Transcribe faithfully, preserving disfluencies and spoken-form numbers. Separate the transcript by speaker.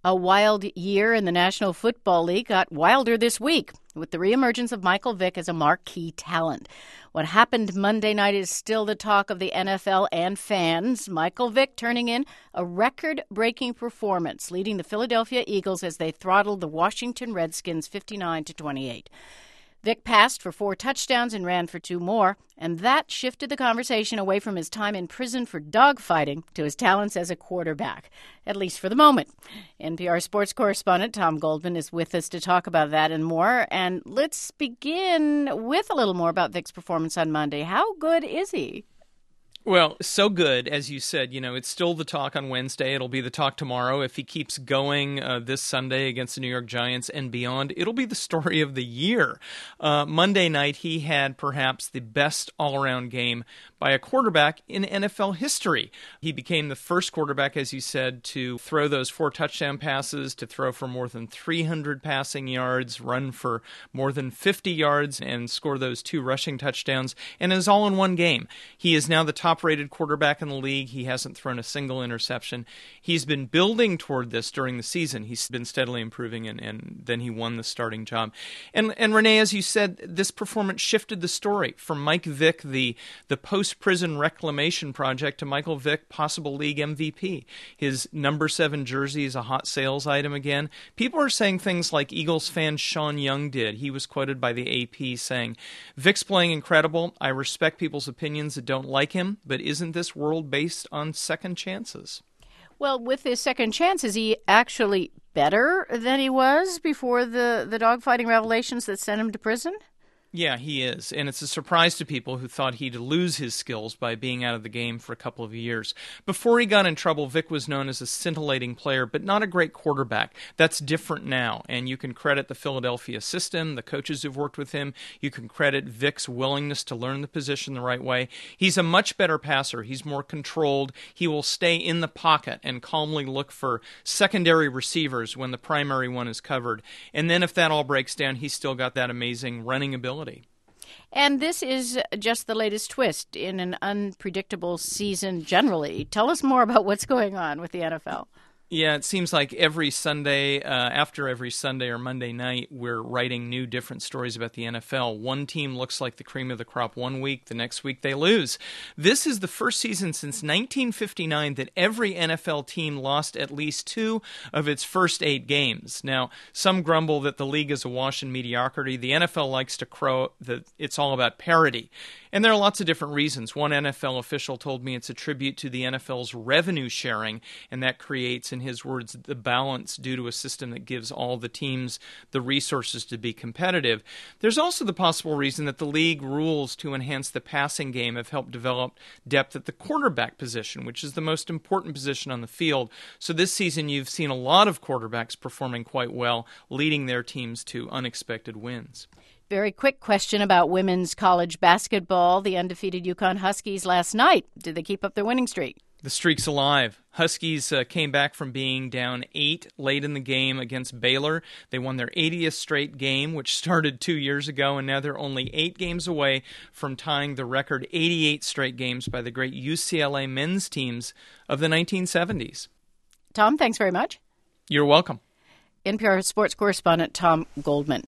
Speaker 1: A wild year in the National Football League got wilder this week with the reemergence of Michael Vick as a marquee talent. What happened Monday night is still the talk of the N F L and fans. Michael Vick turning in a record-breaking performance, leading the Philadelphia Eagles as they throttled the Washington Redskins fifty-nine to twenty-eight. Vick passed for four touchdowns and ran for two more, and that shifted the conversation away from his time in prison for dogfighting to his talents as a quarterback, at least for the moment. N P R sports correspondent Tom Goldman is with us to talk about that and more. And let's begin with a little more about Vick's performance on Monday. How good is he?
Speaker 2: Well, so good, as you said. You know, it's still the talk on Wednesday. It'll be the talk tomorrow. If he keeps going uh, this Sunday against the New York Giants and beyond, it'll be the story of the year. Uh, Monday night, he had perhaps the best all-around game by a quarterback in N F L history. He became the first quarterback, as you said, to throw those four touchdown passes, to throw for more than three hundred passing yards, run for more than fifty yards, and score those two rushing touchdowns, and it was all in one game. He is now the top-rated quarterback in the league. He hasn't thrown a single interception. He's been building toward this during the season. He's been steadily improving, and, and then he won the starting job. And, and Renee, as you said, this performance shifted the story from Mike Vick, the, the post-prison reclamation project, to Michael Vick, possible league M V P. His number seven jersey is a hot sales item again. People are saying things like Eagles fan Sean Young did. He was quoted by the A P saying, "Vick's playing incredible. I respect people's opinions that don't like him, but isn't this world based on second chances?"
Speaker 1: Well, with his second chance, is he actually better than he was before the, the dogfighting revelations that sent him to prison?
Speaker 2: Yeah, he is, and it's a surprise to people who thought he'd lose his skills by being out of the game for a couple of years. Before he got in trouble, Vick was known as a scintillating player, but not a great quarterback. That's different now, and you can credit the Philadelphia system, the coaches who've worked with him. You can credit Vick's willingness to learn the position the right way. He's a much better passer. He's more controlled. He will stay in the pocket and calmly look for secondary receivers when the primary one is covered. And then if that all breaks down, he's still got that amazing running ability.
Speaker 1: And this is just the latest twist in an unpredictable season generally. Tell us more about what's going on with the N F L.
Speaker 2: Yeah, it seems like every Sunday, uh, after every Sunday or Monday night, we're writing new different stories about the N F L. One team looks like the cream of the crop one week, the next week they lose. This is the first season since nineteen fifty-nine that every N F L team lost at least two of its first eight games. Now, some grumble that the league is awash in mediocrity. The N F L likes to crow that it's all about parity. And there are lots of different reasons. One N F L official told me it's a tribute to the N F L's revenue sharing, and that creates, in his words, the balance due to a system that gives all the teams the resources to be competitive. There's also the possible reason that the league rules to enhance the passing game have helped develop depth at the quarterback position, which is the most important position on the field. So this season you've seen a lot of quarterbacks performing quite well, leading their teams to unexpected wins.
Speaker 1: Very quick question about women's college basketball. The undefeated UConn Huskies last night. Did they keep up their winning streak?
Speaker 2: The streak's alive. Huskies uh, came back from being down eight late in the game against Baylor. They won their eightieth straight game, which started two years ago, and now they're only eight games away from tying the record eighty-eight straight games by the great U C L A men's teams of the nineteen seventies.
Speaker 1: Tom, thanks very much.
Speaker 2: You're welcome.
Speaker 1: N P R sports correspondent Tom Goldman.